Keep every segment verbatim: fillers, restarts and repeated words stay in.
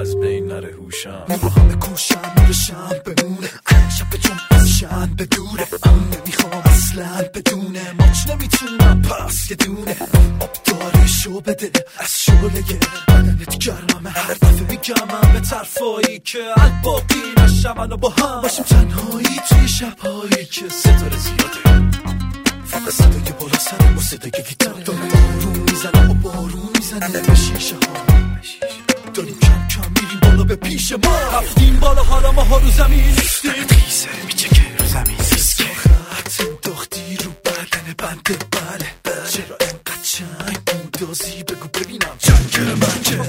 از بین نره هوشم میرو همه کوشم میرشم بمونه شب جون از شن بدوره نمیخوام اصلا بدونه ماچ نمیتونم پس یه دونه آب داره شو بده از شوله بدنت گرممه هر دفعه میگمم به طرفایی که الباقی نشم الان با هم باشیم تنهایی توی شبهایی که ستاره زیاده فقط صدای بالا سر و صدای گیتار داره بارون میزنه و بارون میزنه به شیشه ها داریم کم کم میریم بالا به پیش ما رفتیم بالا حالا ما ها رو زمین نیستیم خیزه میچه که رو زمین زیسته خط انداختی رو بدن بنده بله چرا انقدر چنگ بودازی بگو ببینم چنگ من که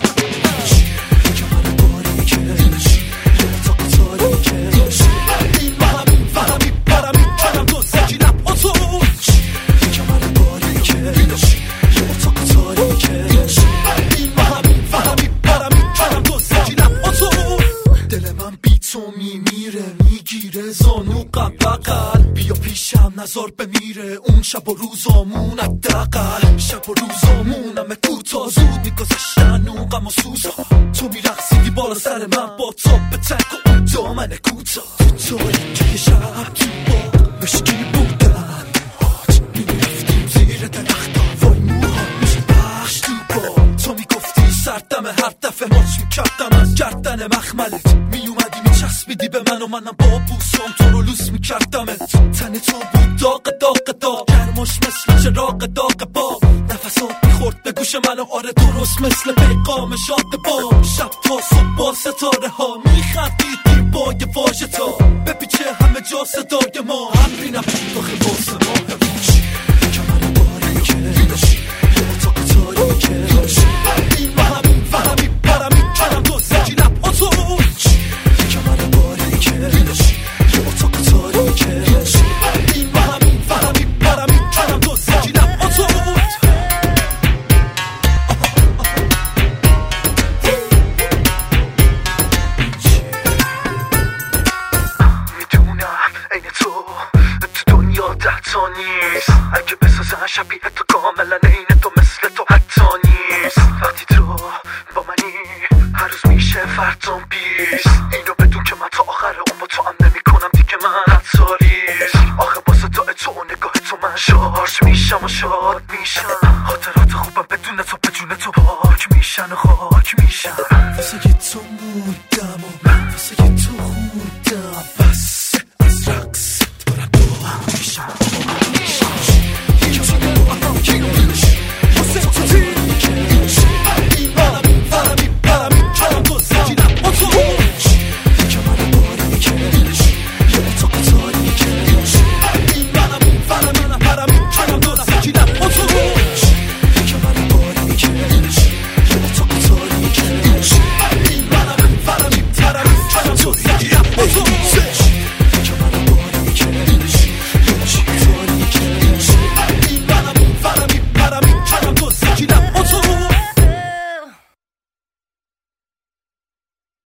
چیه که من باریکه چیه تا کتاریکه این ما همین و همین برمی کنم دو سکینم اتو چیه که من باریکه چیه تا کتاریکه این ما همین و همین برمی کنم دو سکینم اتو دل من بی تو میمیره میگیره زانو قبقل بیا پیشم نظر بمیره اون شب و روزامون حداقل شب و روزامونم کوتا زود میگذشتن اون غم و سوزا تو میرقصیدی بالا سر من با تا به تک و اون دامن کوتا تو توی که یه شب تو با مشکی بودن موهات میرفتیم زیر درختا وای موها میشه بخش تو با تو میگفتی سردم هر دفعه ماچ میکردم از گردن مخملت میومدی میچسبیدی به من و منم با بوسام تو رو لوس میکردمت تن تو بود داغ داغ داغ گرماش مثل چراغ داغ باب نفسات میخورد به گوش من و آره درست مثل پیغام شاد باب شب تا صبح با ستاره ها میخندیدیم با یه واژه تا بپیچه همه جا صدای ما همری نبود داخل واسه ما چیه که من باریکه چیه تا کتاریکه این ما همین و همین برمی کنم دو سکینم اتو چیه که من باریکه چیه تا کتاریکه این ما همین و همین برمی کنم دو سکینم اتو نیست اگه بسازن شبیه تو کاملا عین تو مثل تو حتی نیست وقتی تو با منی هر روز میشه فردا بیست اینو بدون که من تا آخر اون با تو هم نمی کنم دیگه من حتی ریست آخه با صدای تو و نگاه تو من شارژ میشم و شاد میشم